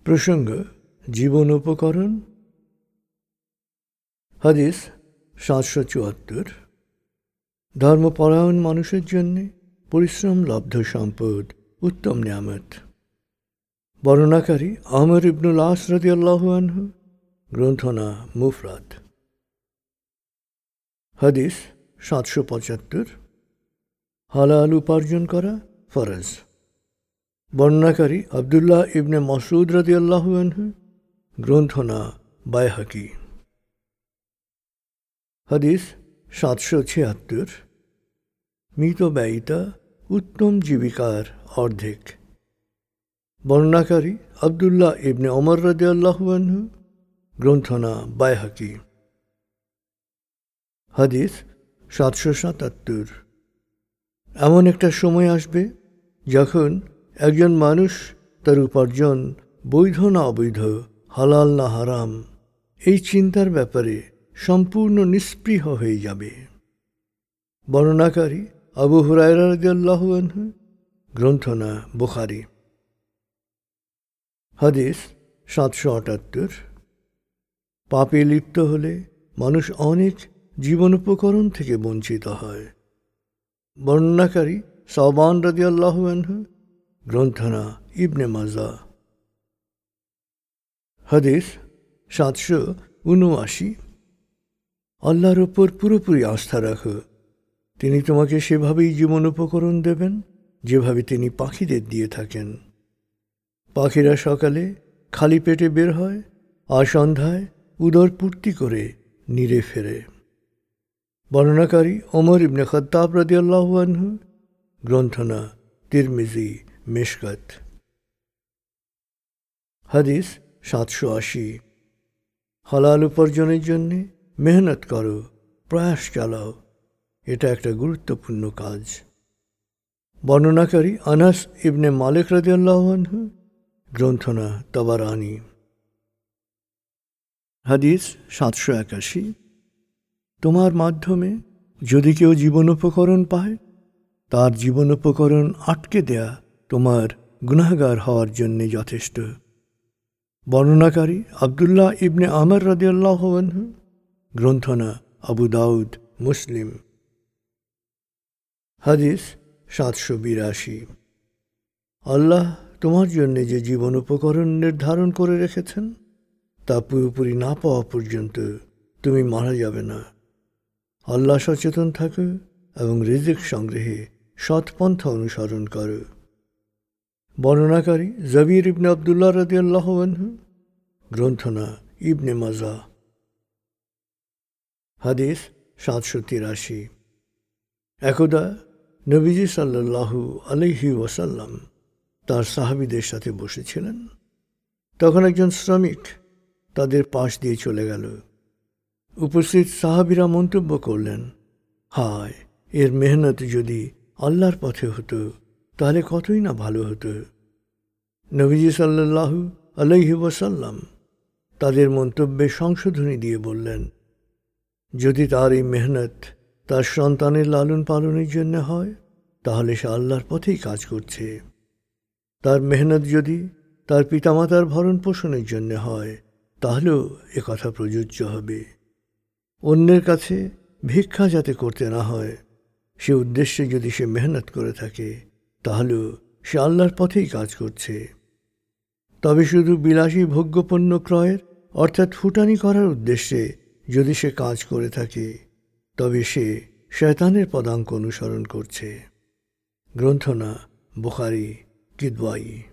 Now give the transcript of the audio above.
প্রসঙ্গ জীবন উপকরণ। হাদিস ৭৭৪। ধর্মপরায়ণ মানুষের জন্য পরিশ্রম লব্ধ সম্পদ উত্তম নিয়ামত। বর্ণনাকারী আমর ইবনুল আস রাদিয়াল্লাহু আনহু। গ্রন্থনা মুফরাদ। হাদিস ৭৭৫। হালাল উপার্জন করা ফরজ। বর্ণনাকারী আবদুল্লাহ ইবনে মাসউদ রাদিয়াল্লাহু আনহু। গ্রন্থনা বাইহাকি। হাদিস ৭৭৬। মিতব্যয়িতা উত্তম জীবিকার অর্ধেক। বর্ণনাকারী আবদুল্লাহ ইবনে ওমর রাদিয়াল্লাহু আনহু। গ্রন্থনা বাইহাকি। হাদিস ৭৭৭। এমন একটা সময় আসবে যখন একজন মানুষ তার উপার্জন বৈধ না অবৈধ, হালাল না হারাম, এই চিন্তার ব্যাপারে সম্পূর্ণ নিস্পৃহ হয়ে যাবে। বর্ণনাকারী আবু হুরায়রা রাদিয়াল্লাহু আনহু। গ্রন্থনা বুখারী। হাদিস ৭৭৮। পাপে লিপ্ত হলে মানুষ অনেক জীবনোপকরণ থেকে বঞ্চিত হয়। বর্ণনাকারী সাওবান রাদিয়াল্লাহু আনহু। গ্রন্থনা ইবনে মাজা। হাদিস ৭৭৯। আল্লাহর ওপর পুরোপুরি আস্থা রাখো, তিনি তোমাকে সেভাবেই জীবন উপকরণ দেবেন যেভাবে তিনি পাখিদের দিয়ে থাকেন। পাখিরা সকালে খালি পেটে বের হয় আর সন্ধ্যায় উদর পূর্তি করে নিরে ফেরে। বর্ণনাকারী ওমর ইবনে খাত্তাব রাদিয়াল্লাহু আনহু। গ্রন্থনা তিরমিজি মিশকাত। হাদিস ৭৮০। হালাল উপার্জনের জন্যে মেহনত করো, প্রয়াস চালাও, এটা একটা গুরুত্বপূর্ণ কাজ। বর্ণনাকারী আনাস ইবনে মালিক রাদিয়াল্লাহু আনহু। গ্রন্থনা তাবারানী। হাদিস ৭৮১। তোমার মাধ্যমে যদি কেউ জীবনোপকরণ পায়, তার জীবনোপকরণ আটকে দেয়া তোমার গুনাহগার হওয়ার জন্যে যথেষ্ট। বর্ণনাকারী আবদুল্লাহ ইবনে আমর রাদিয়াল্লাহু আনহু। গ্রন্থনা আবু দাউদ মুসলিম। হাদিস ৭৮২। আল্লাহ তোমার জন্যে যে জীবন উপকরণ নির্ধারণ করে রেখেছেন তা পুরোপুরি না পাওয়া পর্যন্ত তুমি মারা যাবে না। আল্লাহ সচেতন থাকো এবং রিজিক সংগ্রহে সৎপন্থা অনুসরণ করো। বর্ণনাকারী জবির ইবনে আবদুল্লাহ রাদিয়াল্লাহু আনহু। গ্রন্থনা ইবনে মাজা। হাদিস ৭৮৩। একদা নবীজি সাল্লাল্লাহু আলাইহি ওয়াসাল্লাম তার সাহাবীদের সাথে বসেছিলেন। তখন একজন শ্রমিক তাদের পাশ দিয়ে চলে গেল। উপস্থিত সাহাবীরা মন্তব্য করলেন, হায়, এর মেহনত যদি আল্লাহর পথে হতো তাহলে কতই না ভালো হতো। নবীজি সাল্লাল্লাহু আলাইহি ওয়াসাল্লাম তাদের মন্তব্যে সংশোধনী দিয়ে বললেন, যদি তার এই মেহনত তার সন্তানের লালন পালনের জন্য হয় তাহলে সে আল্লাহর পথেই কাজ করছে। তার মেহনত যদি তার পিতামাতার ভরণ পোষণের জন্য হয় তাহলেও একথা প্রযোজ্য হবে। অন্যের কাছে ভিক্ষা যাতে করতে না হয় সে উদ্দেশ্যে যদি সে মেহনত করে থাকে তাহলেও সে আল্লাহর পথেই কাজ করছে। তবে শুধু বিলাসী ভোগ্যপণ্য ক্রয়ের অর্থাৎ ফুটানি করার উদ্দেশ্যে যদি সে কাজ করে থাকে তবে সে শয়তানের পদাঙ্ক অনুসরণ করছে। গ্রন্থনা বুখারী কিদওয়াই।